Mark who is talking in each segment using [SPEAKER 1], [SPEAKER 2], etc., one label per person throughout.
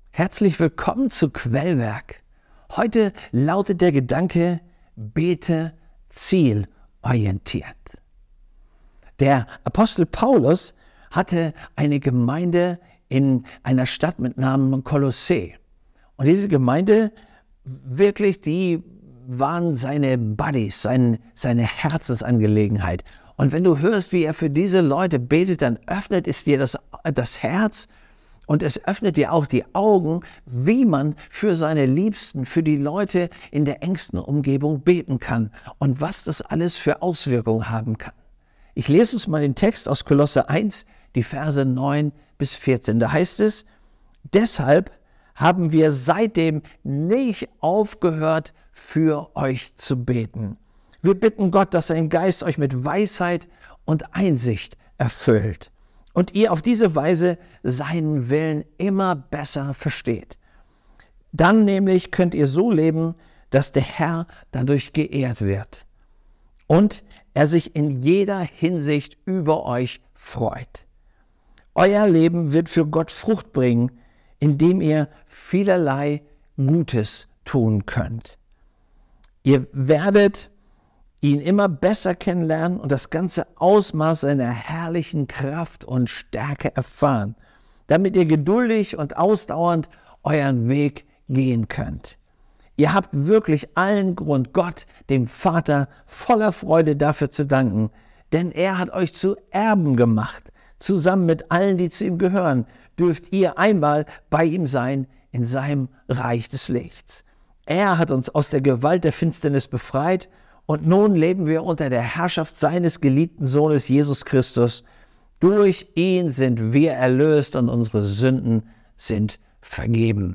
[SPEAKER 1] Herzlich willkommen zu Quellwerk. Heute lautet der Gedanke, bete zielorientiert. Der Apostel Paulus hatte eine Gemeinde in einer Stadt mit Namen Kolossä. Und diese Gemeinde, wirklich, die waren seine Buddies, seine Herzensangelegenheit. Und wenn du hörst, wie er für diese Leute betet, dann öffnet es dir das Herz und es öffnet dir auch die Augen, wie man für seine Liebsten, für die Leute in der engsten Umgebung beten kann und was das alles für Auswirkungen haben kann. Ich lese uns mal den Text aus Kolosser 1, die Verse 9 bis 14. Da heißt es: Deshalb haben wir seitdem nicht aufgehört, für euch zu beten. Wir bitten Gott, dass sein Geist euch mit Weisheit und Einsicht erfüllt und ihr auf diese Weise seinen Willen immer besser versteht. Dann nämlich könnt ihr so leben, dass der Herr dadurch geehrt wird und er sich in jeder Hinsicht über euch freut. Euer Leben wird für Gott Frucht bringen, indem ihr vielerlei Gutes tun könnt. Ihr werdet ihn immer besser kennenlernen und das ganze Ausmaß seiner herrlichen Kraft und Stärke erfahren, damit ihr geduldig und ausdauernd euren Weg gehen könnt. Ihr habt wirklich allen Grund, Gott, dem Vater, voller Freude dafür zu danken, denn er hat euch zu Erben gemacht. Zusammen mit allen, die zu ihm gehören, dürft ihr einmal bei ihm sein in seinem Reich des Lichts. Er hat uns aus der Gewalt der Finsternis befreit und nun leben wir unter der Herrschaft seines geliebten Sohnes Jesus Christus. Durch ihn sind wir erlöst und unsere Sünden sind vergeben.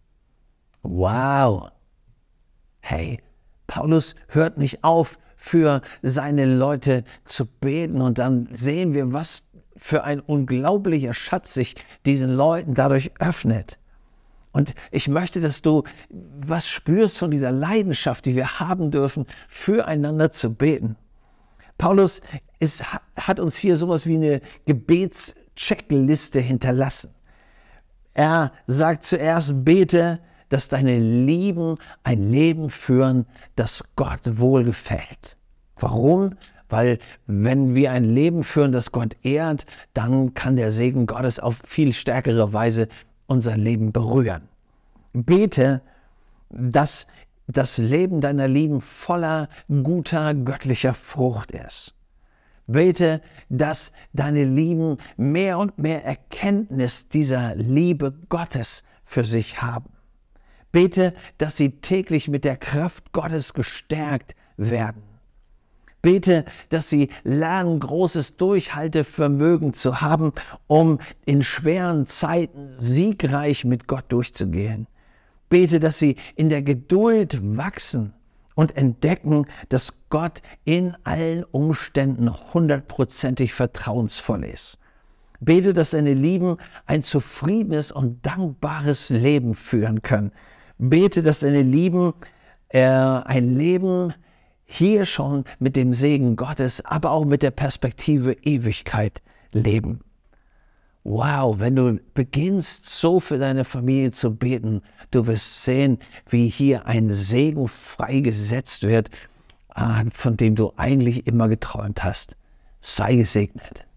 [SPEAKER 1] Wow! Hey, Paulus hört nicht auf, für seine Leute zu beten, und dann sehen wir, was für ein unglaublicher Schatz sich diesen Leuten dadurch öffnet. Und ich möchte, dass du was spürst von dieser Leidenschaft, die wir haben dürfen, füreinander zu beten. Paulus hat uns hier sowas wie eine Gebetscheckliste hinterlassen. Er sagt zuerst: Bete, dass deine Lieben ein Leben führen, das Gott wohlgefällt. Warum? Weil wenn wir ein Leben führen, das Gott ehrt, dann kann der Segen Gottes auf viel stärkere Weise unser Leben berühren. Bete, dass das Leben deiner Lieben voller guter, göttlicher Frucht ist. Bete, dass deine Lieben mehr und mehr Erkenntnis dieser Liebe Gottes für sich haben. Bete, dass sie täglich mit der Kraft Gottes gestärkt werden. Bete, dass sie lernen, großes Durchhaltevermögen zu haben, um in schweren Zeiten siegreich mit Gott durchzugehen. Bete, dass sie in der Geduld wachsen und entdecken, dass Gott in allen Umständen 100%ig vertrauensvoll ist. Bete, dass deine Lieben ein zufriedenes und dankbares Leben führen können. Bete, dass deine Lieben ein Leben hier schon mit dem Segen Gottes, aber auch mit der Perspektive Ewigkeit leben. Wow, wenn du beginnst, so für deine Familie zu beten, du wirst sehen, wie hier ein Segen freigesetzt wird, von dem du eigentlich immer geträumt hast. Sei gesegnet.